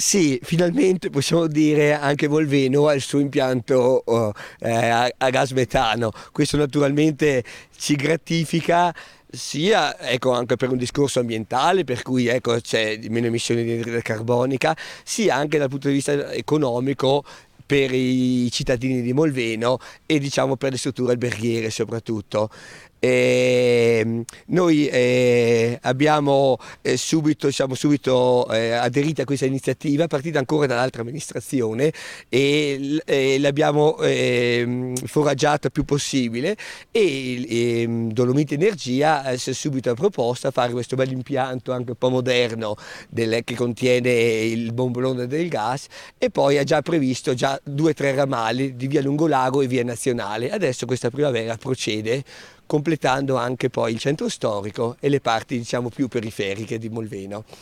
Sì, finalmente possiamo dire anche Volveno ha il suo impianto a gas metano. Questo naturalmente ci gratifica sia ecco, anche per un discorso ambientale, per cui ecco, c'è meno emissioni di anidride carbonica, sia anche dal punto di vista economico per i cittadini di Molveno e diciamo per le strutture alberghiere soprattutto. Noi siamo subito aderiti a questa iniziativa, partita ancora dall'altra amministrazione e l'abbiamo foraggiata il più possibile e Dolomiti Energia si è subito proposta a fare questo bel impianto anche un po' moderno che contiene il bombolone del gas e poi ha già previsto già 2 o 3 ramali di via Lungolago e via Nazionale. Adesso questa primavera procede completando anche poi il centro storico e le parti diciamo più periferiche di Molveno.